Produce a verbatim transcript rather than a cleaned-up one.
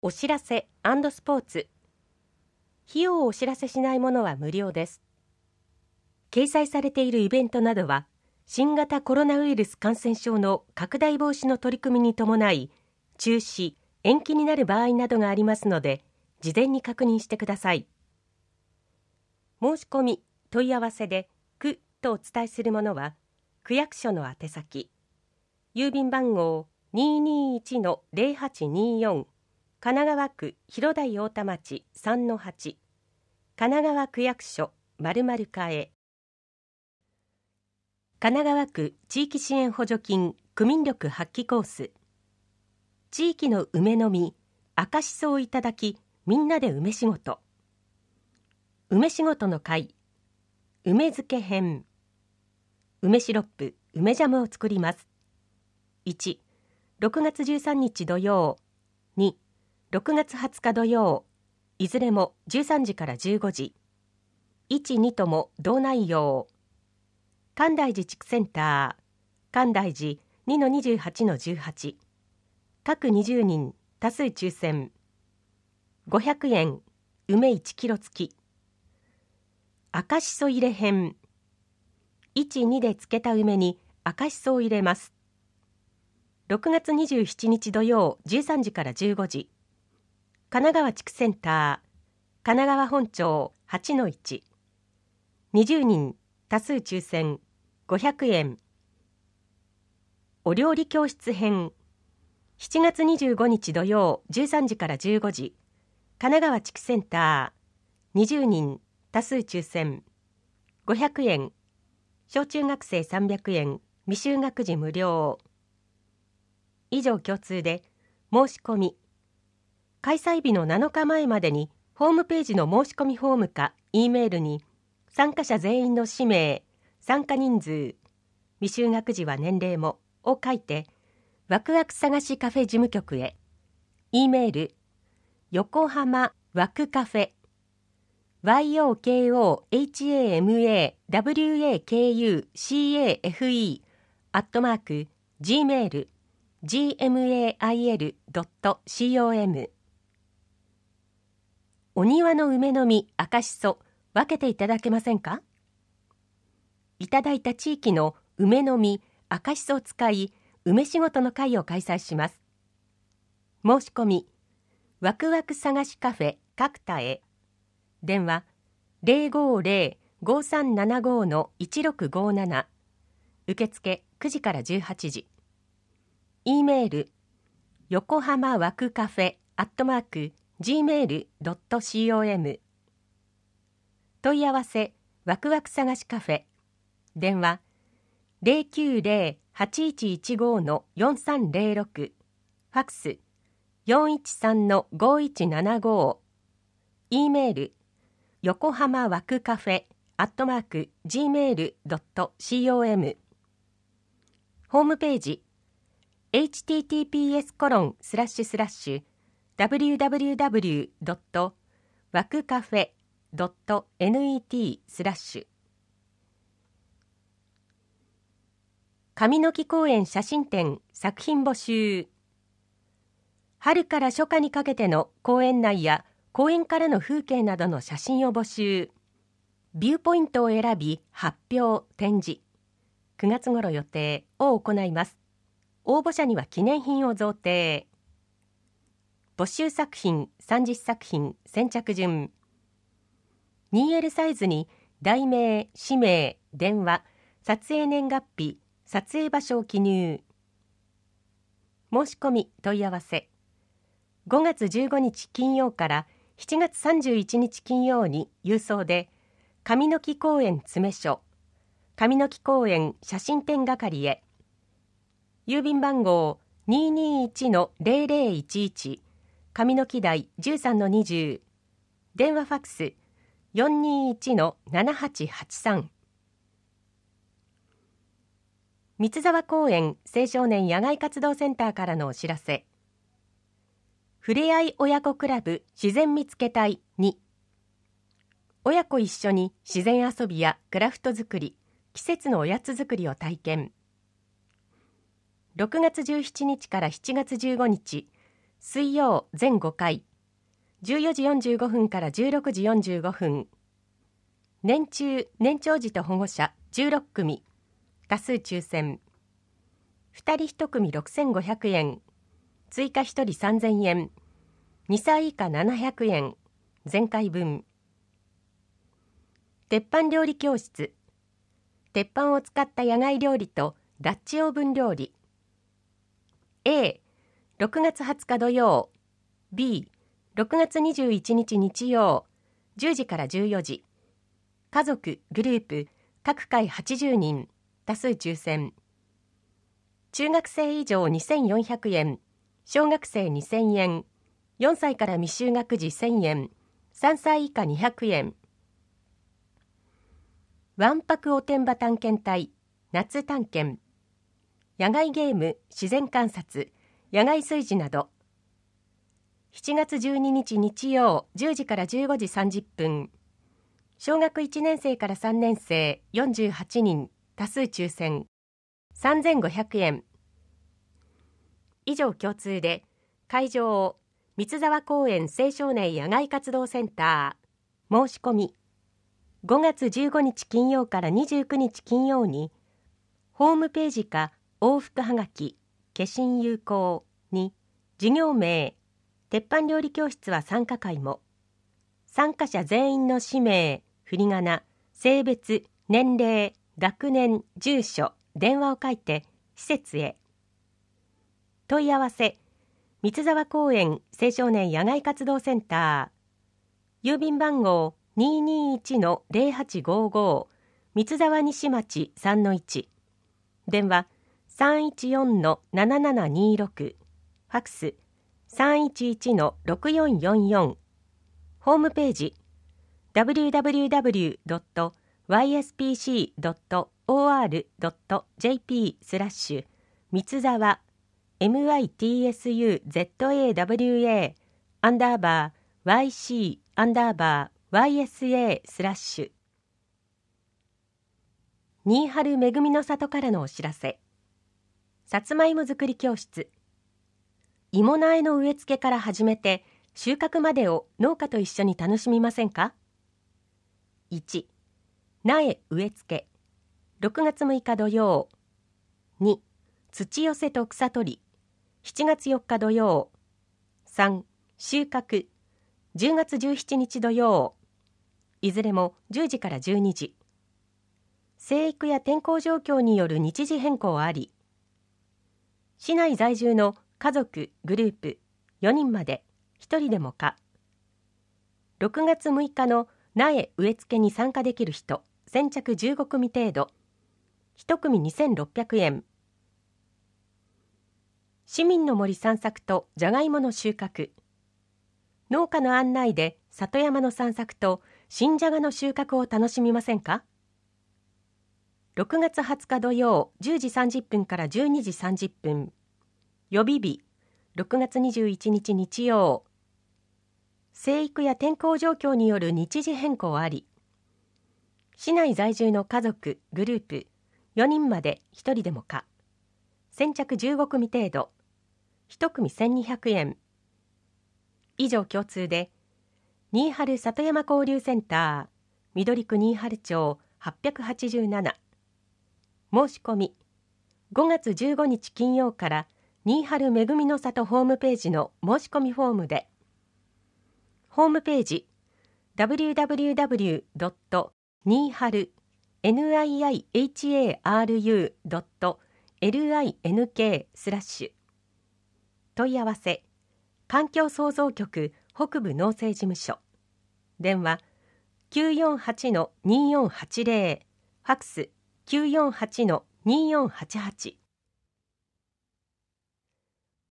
お知らせ&スポーツ。費用をお知らせしないものは無料です。掲載されているイベントなどは、新型コロナウイルス感染症の拡大防止の取り組みに伴い、中止、延期になる場合などがありますので、事前に確認してください。申し込み、問い合わせで、区とお伝えするものは、区役所の宛先、郵便番号 にーにーいちのゼロはちにーよん、神奈川区広台太田町 さんのはち、神奈川区役所〇〇課へ。神奈川区地域支援補助金区民力発揮コース。地域の梅の実、赤しそをいただき、みんなで梅仕事。梅仕事の会、梅漬け編。梅シロップ、梅ジャムを作ります。いち、ろくがつじゅうさんにち土曜。に、ろくがつはつか土曜、いずれもじゅうさんじからじゅうごじ。いち、にとも同内容。関大寺地区センター、関大寺 にのにじゅうはちのじゅうはち。各にじゅうにん、多数抽選。ごひゃくえん、梅いちキロ付き。赤しそ入れ編。いち、にで漬けた梅に赤しそを入れます。ろくがつにじゅうしちにち土曜じゅうさんじからじゅうごじ。神奈川地区センター、神奈川本町 はちのいち。にじゅうにん、多数抽選、ごひゃくえん。お料理教室編。しちがつにじゅうごにち土曜じゅうさんじからじゅうごじ。神奈川地区センター、にじゅうにん、多数抽選、ごひゃくえん。小中学生さんびゃくえん、未就学児無料。以上共通で、申し込み。開催日のなのかまえまでにホームページの申し込みフォームか E メールに参加者全員の氏名、参加人数、未就学児は年齢もを書いてワクワク探しカフェ事務局へ。 E メール横浜ワクカフェ ヨコハマワクカフェ アットマーク ジーメール ジーエムエーアイエル ドット コム。お庭の梅の実、赤しそ、分けていただけませんか？いただいた地域の梅の実、赤しそを使い、梅仕事の会を開催します。申し込み、ワクワク探しカフェ角田へ。電話、ゼロごゼロ ごさんななご のいちろくごなな。受付くじからじゅうはちじ。E メール、横浜ワクカフェアットマークジーメール ドット コム。 問い合わせワクワク探しカフェ。電話 ゼロきゅうゼロ はちいちいちご のよんさんゼロろく。ファックス よんいちさんのごいちななご。 E メール横浜ワクカフェアットマーク ジーメール ドット コム。 ホームページ エイチティーティーピーエスコロンスラッシュスラッシュダブリューダブリューダブリュードットワクカフェドットネットスラッシュ。上野木公園写真展作品募集。春から初夏にかけての公園内や公園からの風景などの写真を募集。ビューポイントを選び発表展示、くがつ頃予定を行います。応募者には記念品を贈呈。募集作品さんじゅっさく品先着順。 ツーエル サイズに題名、氏名、電話、撮影年月日、撮影場所を記入。申し込み問い合わせごがつじゅうごにち金曜からしちがつさんじゅういちにち金曜に郵送で上野木公園詰所上野木公園写真展係へ。郵便番号 にーにーいちのゼロゼロいちいち 上野木台 じゅうさんのにじゅう。電話ファックス よんにーいちのななはちはちさん。三ツ沢公園青少年野外活動センターからのお知らせ。ふれあい親子クラブ自然見つけ隊に。親子一緒に自然遊びやクラフト作り、季節のおやつ作りを体験。ろくがつじゅうしちにちからしちがつじゅうごにち、 水曜全ごかい、じゅうよじよんじゅうごふんからじゅうろくじよんじゅうごふん。年中年長児と保護者じゅうろくくみ、多数抽選。ふたりいち組ろくせんごひゃくえん、追加ひとりさんぜんえん、にさい以下ななひゃくえん、全回分。鉄板料理教室、鉄板を使った野外料理とダッチオーブン料理。 A、ろくがつはつか土曜、 B、ろくがつにじゅういちにち日曜、じゅうじからじゅうよじ。家族、グループ、各回はちじゅうにん、多数抽選。中学生以上にせんよんひゃくえん、小学生にせんえん、よんさいから未就学児せんえん、さんさい以下にひゃくえん。わんぱくおてんば探検隊、夏探検。野外ゲーム、自然観察、野外炊事など。しちがつじゅうににち日曜、じゅうじからじゅうごじさんじゅっぷん。小学いちねんせいからさんねんせいよんじゅうはちにん、多数抽選。さんぜんごひゃくえん。以上共通で、会場、三沢公園青少年野外活動センター。申し込み。ごがつじゅうごにち金曜からにじゅうくにち金曜に、ホームページか往復はがき、消印有効に、事業名、鉄板料理教室は参加会も、参加者全員の氏名、振り仮名、性別、年齢、学年、住所、電話を書いて施設へ。問い合わせ、三沢公園青少年野外活動センター、郵便番号 にーにーいちのぜろはちごーごー、三沢西町 さんのいち、電話 さんいちよんのななななにろく、ファックス さんいちいちのろくよんよんよん、ホームページ ダブリューダブリューダブリュードットワイエスピーシードットオーアールドットジェーピースラッシュ三沢 ミツザ アンダーバー ワイシー アンダーバー ワイエスエー スラッシュ。新春めぐみの里からのお知らせ。さつまいも作り教室。芋苗の植え付けから始めて収穫までを農家と一緒に楽しみませんか？いち、苗植え付け、ろくがつむいか土曜。に、土寄せと草取り、しちがつよっか土曜。さん、収穫、じゅうがつじゅうしちにち土曜。いずれもじゅうじからじゅうにじ。生育や天候状況による日時変更あり。市内在住の家族、グループよにんまでひとりでも可。ろくがつむいかの苗植え付けに参加できる人、先着じゅうごくみ程度。いち組にせんろっぴゃくえん。市民の森散策とじゃがいもの収穫。農家の案内で里山の散策と新じゃがの収穫を楽しみませんか？ろくがつはつか土曜じゅうじさんじゅっぷんからじゅうにじさんじゅっぷん。予備日ろくがつにじゅういちにち日曜。生育や天候状況による日時変更あり。市内在住の家族、グループよにんまでひとりでも可。先着じゅうごくみ程度。いち組せんにひゃくえん。以上共通で、新春里山交流センター、緑区新春町はっぴゃくはちじゅうなな。申し込み、ごがつじゅうごにち金曜から新春めぐみの里ホームページの申し込みフォームで。ホームページ ダブリューダブリューダブリュードットニーハル ニハル ドット ランク スラッシュ。問い合わせ、環境創造局北部農政事務所。電話 きゅうよんはちのにーよんはちぜろ、ファックス きゅうよんはちのにーよんはちはち。